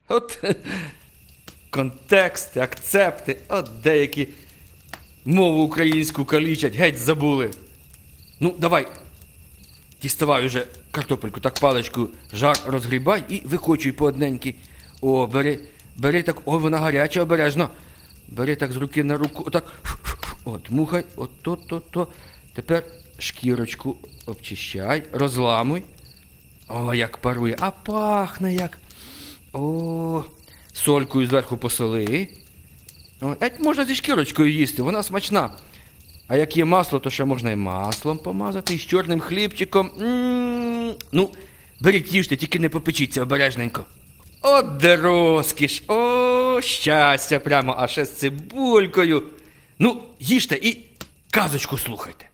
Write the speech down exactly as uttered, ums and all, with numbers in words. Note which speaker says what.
Speaker 1: От контексти, акцепти, от деякі мову українську калічать, геть забули. Ну, давай, діставай уже картопельку, так паличку, жар розгрібай і викочуй по одненькій. О, бери, бери так, о, вона гаряча, обережно. Бери так з руки на руку, отак, от, мухай, от то, то, то. Тепер шкірочку обчищай, розламуй. О, як парує, а пахне як. О, солькою зверху посоли. О, еть можна зі шкірочкою їсти, вона смачна. А як є масло, то ще можна і маслом помазати, і з чорним хлібчиком. М-м-м. Ну, беріть, їжте, тільки не попечіться обережненько. От де розкіш, о, щастя прямо, а ще з цибулькою. Ну, їжте і казочку слухайте.